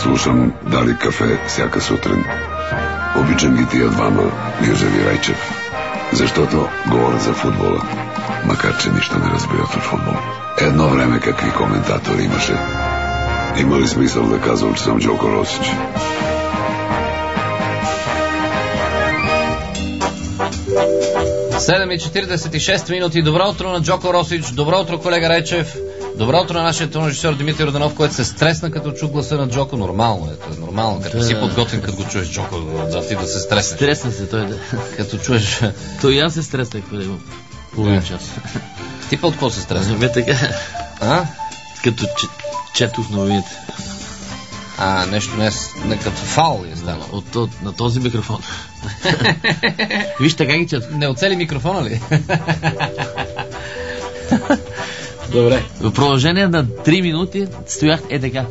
Слушам Дали кафе всяка сутрин. Обичам ги тия двама, Гюзев и Райчев, защото говорят за футбола, макар че нищо не разбират от футбол. Едно време какви коментатори имаше. Има ли смисъл да казвам, че съм Джоко Росич? Седем и 46 минути. Добро утро на Джоко Росич. Добро утро, колега Райчев. Добро утро на нашия режисьор Димитър Роданов, който се стресна като чу гласа на Джоко. Нормално е. Нормално. Като си подготвен, като го чуеш Джоко, да ти да се стреснеш. Стресна се той, да. Като чуеш... Той аз се стреснах преди половин час. Ти по какво се стресна? Бе така. А? Като четох новините. Нещо не като фаул е станало. На този микрофон. Виж така ги четох. Не оцели микрофона ли? Добре. В продължение на 3 минути стоях така.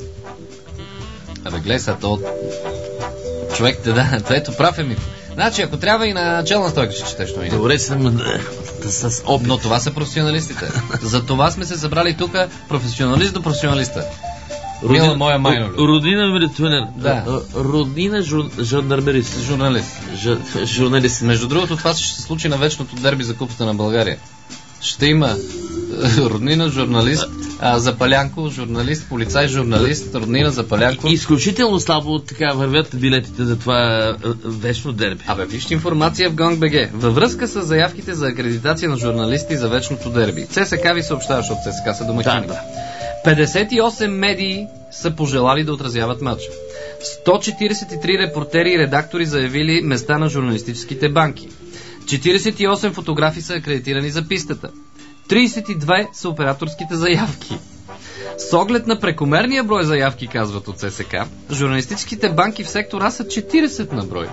Гледай сега, то... Човек, ето прав е ми. Значи, ако трябва и на челна стойка ще четеш новини. Добре, съм с опит. Но това са професионалистите. За това сме се събрали тук, професионалист до професионалиста. Мила моя майно. Родина милиционер. Да. Родина жандармерист. Журналист. Между другото, това ще се случи на вечното дерби за Купата на България. Ще има роднина, журналист, Запалянко, журналист, полицай, журналист, роднина, Запалянко. Изключително слабо така вървят билетите за това вечно дерби. Вижте информация в Gong.bg. Във връзка с заявките за акредитация на журналисти за вечното дерби. ЦСК ви съобщава, защото ЦСК са домакини. Да. 58 медии са пожелали да отразяват матча. 143 репортери и редактори заявили места на журналистическите банки. 48 фотографи са акредитирани за пистата. 32 са операторските заявки. С оглед на прекомерния брой заявки, казват от ЦСК, журналистическите банки в сектора са 40 на брой.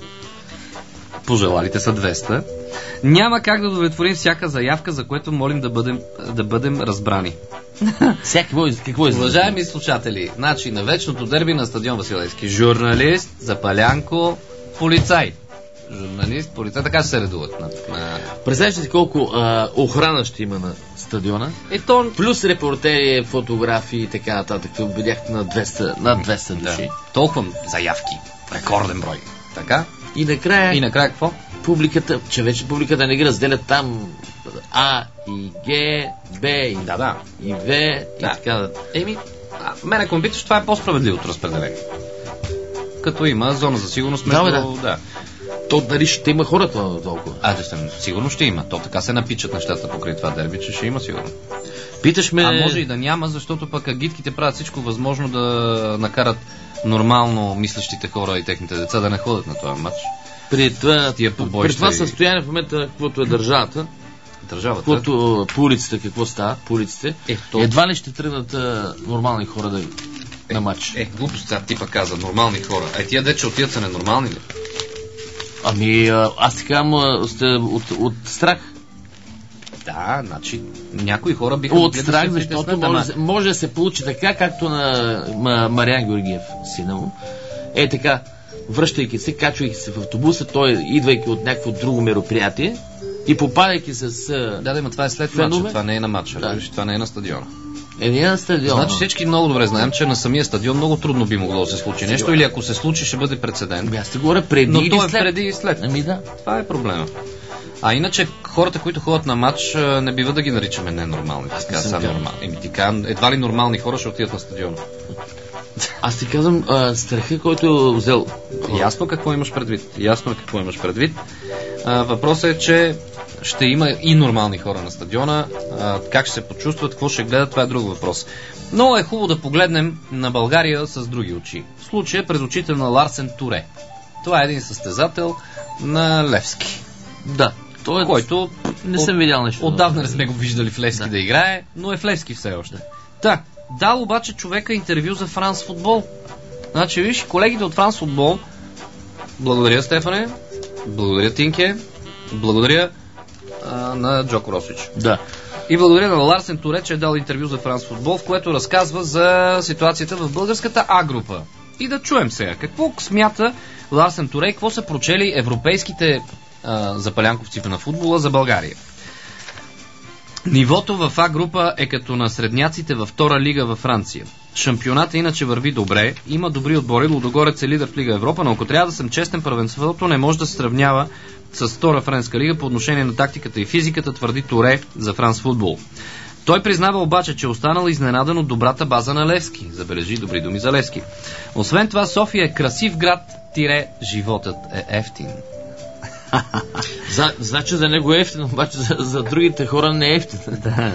Пожелалите са 200. Няма как да удовлетворим всяка заявка, за което молим да бъдем разбрани. Какво е? Уважаеми слушатели, значи на вечното дерби на стадион Василевски. Журналист, Запалянко, полицай. Журналист, полицай, така се редуват. Представяш си колко охрана ще има на стадиона? Плюс репортери, фотографии и така нататък. Бяхте над 200 души. Да. Толкова заявки. Рекорден брой. Така? И накрая какво? Публиката, че вече публиката не ги разделят там А и Г, Б и и В и така. Мене ако ме питаш, това е по-справедливото разпределение. Като има зона за сигурност между... То дали ще има хората толкова? Сигурно ще има. То така се напичат нещата покрай това дерби, че ще има сигурно. Питаш ме... може и да няма, защото пък агитките правят всичко възможно да накарат нормално мислещите хора и техните деца да не ходят на този матч. При това състояние в момента, каквото е държавата, каквото по улиците, какво става по улиците, едва ли ще тръгнат нормални хора на матч. Глупост сега типа каза, нормални хора. Тия дече отият са ненормални ли? Аз така от страх. Да, значи някои хора биха... От страх, защото може да се получи така, както на Мариан Георгиев, сина му. Така, връщайки се, качвайки се в автобуса, той идвайки от някакво друго мероприятие и попадайки с... това е след матча, това не е на матча, това не е на стадиона. Не е на стадиона. Значи всички много добре знаем, че на самия стадион много трудно би могло да се случи нещо, или ако се случи, ще бъде прецедент. Аз те говоря преди но или то е след. Преди и след. Това е проблема. Иначе хората, които ходят на матч, не бива да ги наричаме ненормални. Едва ли нормални хора ще отидат на стадиона? Аз ти казвам страха, който е взел. Ясно какво имаш предвид. Въпросът е, че ще има и нормални хора на стадиона. Как ще се почувстват, какво ще гледат, това е друг въпрос. Но е хубаво да погледнем на България с други очи. Случай през очите на Ларсен Туре. Това е един състезател на Левски. Да. Който не съм видял нещо. Отдавна не сме го виждали в Левски да играе, но е в Левски все още. Дал обаче човека интервю за Франс Футбол. Значи, виж, колегите от Франс Футбол, благодаря Стефане, благодаря Тинке, благодаря на Джоко Росич. Да. И благодаря на Ларсен Туре, че е дал интервю за Франс Футбол, в което разказва за ситуацията в българската А-група. И да чуем сега, какво смята Ларсен Туре, какво са прочели европейските запалянковци на футбола за България. Нивото в А-група е като на средняците във втора лига във Франция. Шампионата иначе върви добре, има добри отбори, Лудогорец е лидер в Лига Европа, но ако трябва да съм честен, първенството не може да се сравнява с втора френска лига по отношение на тактиката и физиката, твърди Торе за Франс Футбол. Той признава обаче, че е останал изненадан от добрата база на Левски. Забележи, добри думи за Левски. Освен това, София е красив град, животът е ефтин. Значи за него е ефтин, обаче за другите хора не е ефтин. Да.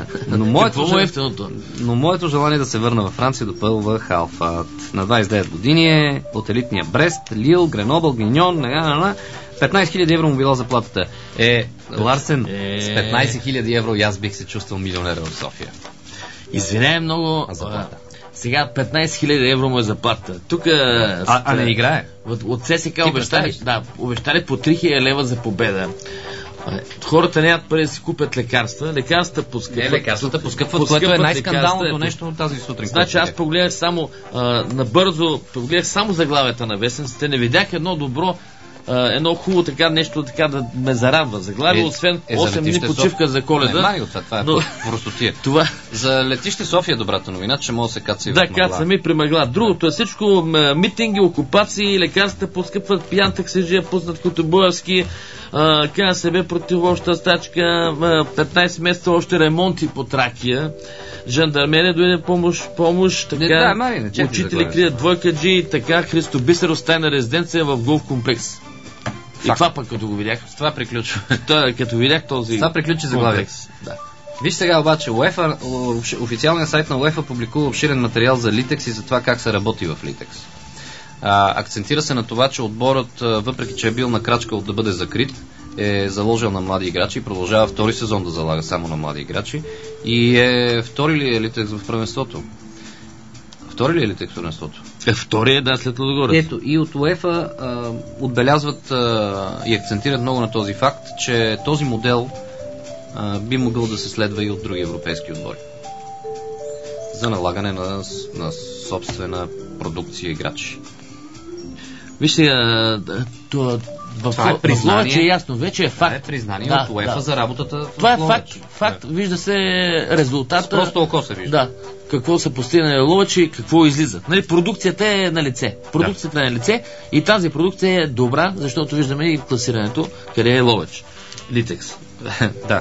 Но моето желание да се върна във Франция допълва Халфат. На 29 години е от елитния Брест, Лил, Гренобъл, Гиньон, 15 000 евро му била заплатата. Ларсен, с 15 000 евро и аз бих се чувствал милионер в София. Извинявай много. Сега 15 000 евро му е заплата. Тук. Не играе. От ССК обещали по 3000 лева за победа. Хората нямат пари да си купят лекарства. Лекарствата поскъпват. Лекарствата поскъпват, което е най-скандалното нещо тази сутрин. Значи аз погледнах само набързо, само заглавията на вестниците. Не видях едно хубаво така нещо така да ме зарадва. Заглавие, освен 8 дни почивка за Коледа. Това е простотия. За летище София добрата новина, че може да се каца и в мъгла. Да, каца ми при мъгла. Другото е всичко митинги, окупации, лекарства поскъпват, пиян таксиджия пуснат Котобоевски, КСБ противообща стачка, 15 месеца още ремонти по Тракия. Жандармерия дойде помощ, така, учители крият двойкаджи, така, Христо Бисеров стайна резиденция в голф комплекс. И това пък като го видях. С това приключва. Като видях този това приключи заглавието. Да. Виж сега обаче, официалният сайт на УЕФА публикува обширен материал за Литекс и за това как се работи в Литекс. Акцентира се на това, че отборът, въпреки че е бил на крачка от да бъде закрит, е заложил на млади играчи и продължава втори сезон да залага само на млади играчи. И втори ли е Литекс в първенството? Втори ли е Литекс в първенството? Втори е, да, след Лудогорец. Ето, и от УЕФА отбелязват и акцентират много на този факт, че този модел би могъл да се следва и от други европейски отбори. За налагане на собствена продукция играчи. Вижте, това е признание, че е ясно, вече е факт. Това е признание от УЕФА за работата. Това е факт. Вижда се резултата. С просто око се вижда. Да. Какво са постигнали Ловеч и какво излиза. Нали, продукцията е на лице. Продукцията е на лице и тази продукция е добра, защото виждаме и класирането, къде е Ловеч. Литекс. Да.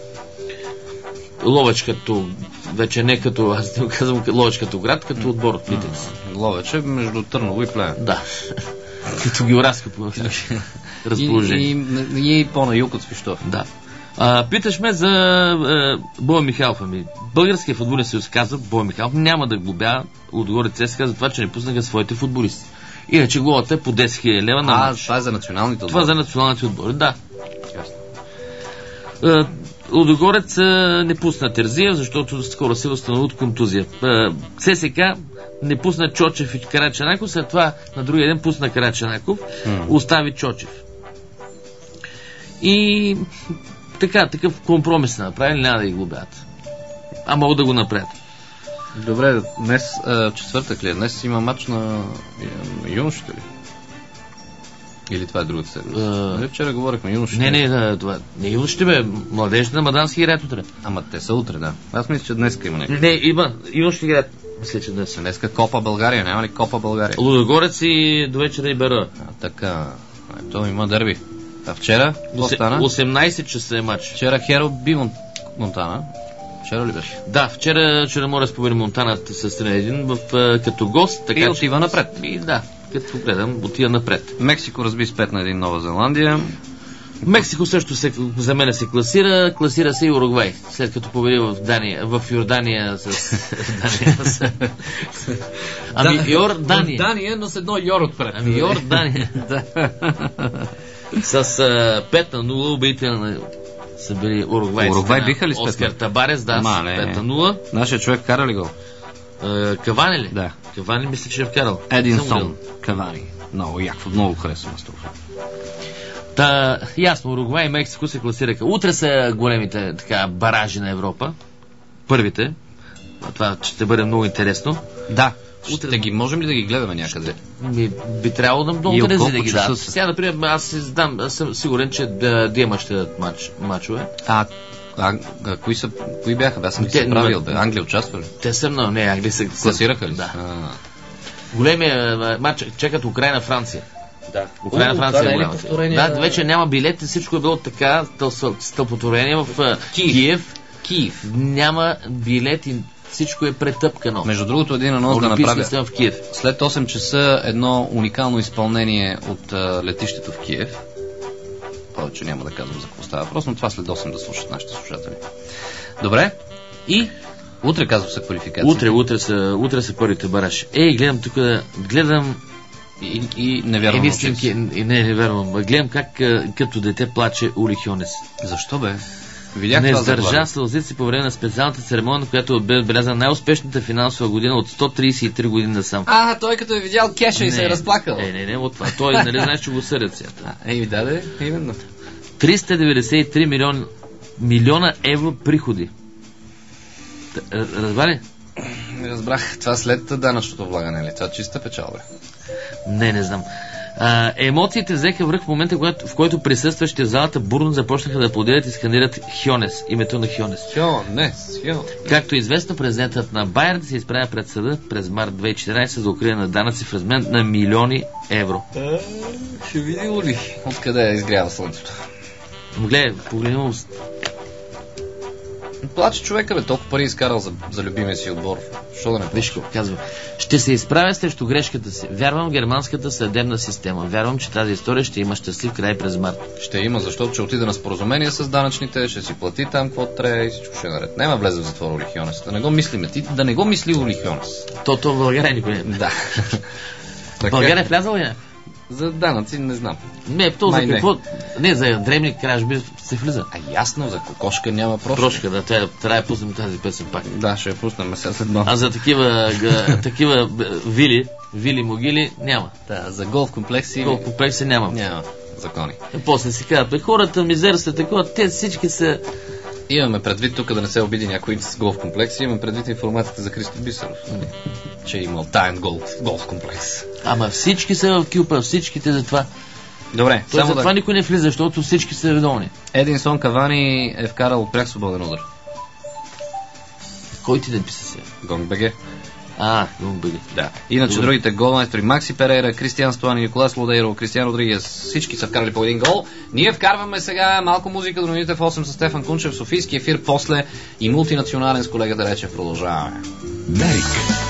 Ловеч като, вече не като, аз не казвам Ловеч като град, като отбор от Литекс. Ловеч е между Търново и Плевен. Да. Като географско разположение. И по-на юг от Свищов. Да. Питаш ме за Боя Михайлов. Българският футболен съюз казва, Боя Михайлов няма да глобя Лудогорец ЦСКА за това, че не пуснаха своите футболисти. Иначе глобата е по 10 000 лева на мач. Това е за националните отбори. Това за националните отбори, да. Лудогорец не пусна Терзиев, защото скоро се възстанови от контузия. ЦСКА не пусна Чочев и Карачанаков, след това на другия ден пусна Карачанаков, остави Чочев. И такъв компромис направили, няма да ги глобят. А могат да го направят. Добре, днес четвъртък ли? Днес има матч на юношите ли? Или това е другата седмица? Вчера говорихме юношите. Не, това не юношите, бе. Младежите на Мадански играят утре. Ама те са утре, да. Аз мисля, че днес има някакъв. Не, има. Юношите играят. Мисля, че днес. Днеска Копа България. Няма ли Копа България? Лудогорец и до вечера и Бера. Така. Ето има дерби. А вчера? 18 часа е матч. Вчера Херо би Монтана. Вчера ли беше? Да, вчера Черноморец победи Монтана с 3-1 като гост. Така, и отива напред. И да, като гледам, отива напред. Мексико разби с 5-1 Нова Зеландия. Мексико също за мен се класира се и Уругвай, след като победи в Йордания с Йордания. Дания, но с едно Йор отпред. Йордания. С 5-0 убийте са били Уругвай. Уругвай биха ли с 5-0? Оскар Табарес, да, с 5-0. Нашия човек кара ли гол? Кавани ли? Да. Кавани мисля, че е вкарал. Единсон Кавани. Много яко, много харесвам с това. Ясно, Уругвай и Мексико се класираха. Утре са големите баражи на Европа. Първите. Това ще бъде много интересно. Да. Утре можем ли да ги гледаме някъде? Би трябвало да много интересни да ги дадат. Сега, например, аз съм сигурен, че Диема ще дадат мачове. Кои бяха? Аз съм се правил. Англия участва ли? Те са много. Не, Англия се класираха ли? Да. Големия матч чекат Украина-Франция. Да. Украина-Франция е голяма. Да, вече няма билети, всичко е било така стълпотворение в Киев. Няма билети, всичко е претъпкано. Между другото, един анонс да направя. В Киев. След 8 часа едно уникално изпълнение от летището в Киев. Повече няма да казвам за какво става въпрос, но това след 8 да слушат нашите слушатели. Добре. И утре казва се квалификация. Утре са първите бараши. Гледам и не вярвам. Не вярвам. Гледам как като дете плаче Ули Хьонес. Защо бе? Не сдържа сълзици по време на специалната церемония, на която бе отбелязана най-успешната финансова година от 133 години насам. Той като е видял кеша и се е разплакал. Не, от това. Той, знаеш, че го съдят сега. Именно. 393 милиона евро приходи. Разбрали? Разбрах. Това след данъчното влагане ли? Това чиста печалба. Не знам. Емоциите взеха връх в момента, в който присъстващите в залата бурно започнаха да аплодират и скандират Хьонес, името на Хьонес. Хьонес. Както е известно, президентът на Байерн се изправя пред съда през март 2014 за укриване на данъци в размер на милиони евро. Ще види ли откъде е изгрява слънцето? Погледни му. Плаче човека, толкова пари изкарал за любимия си отбор. Що да не плаче? Виж, казва, ще се изправя срещу грешката си. Вярвам в германската съдебна система. Вярвам, че тази история ще има щастлив край през март. Ще има, защото ще отида на споразумение с данъчните, ще си плати там какво трябва и всичко ще е наред. Няма влезе в затвора Ули Хьонес. Да не го мислиме. Да не го мисли Ули Хьонес. То в България никой не. Да. България е влязъл ли? За данъци не знам. За какво? Не, за древни кражби се влиза. Ясно, за кокошка няма прошка. Да, трябва да пуснем тази песен пак. Да, ще я пуснем сега след малко. А за такива вили могили няма. Да, за голф комплекси няма. Няма закони. После си казват, хората мизерства такова, те всички са... Имаме предвид тук да не се обиди някой с голф комплекси, имаме предвид информацията за Христо Бисеров. Че е имал таен голф комплекс. Ама всички са в кюпа, всичките за това. Добре, само за това никой не влиза, защото всички са редовни. Единсон Кавани е вкарал пряк свободен удар. Кой ти да писа сега? Гонг.бг. Гонг.бг. Да. Иначе другите голмайстори Макси Перейра, Кристиан Стоян, Николас Лодейро, Кристиан Родригес, всички са вкарали по един гол. Ние вкарваме сега малко музика до новините в 8 с Стефан Кунчев, Софийски ефир, после и мултинационален с колега Даречев. Продължаваме. Дарик.